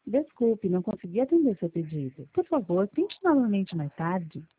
Desculpe, não consegui atender seu pedido. Por favor, tente novamente mais tarde.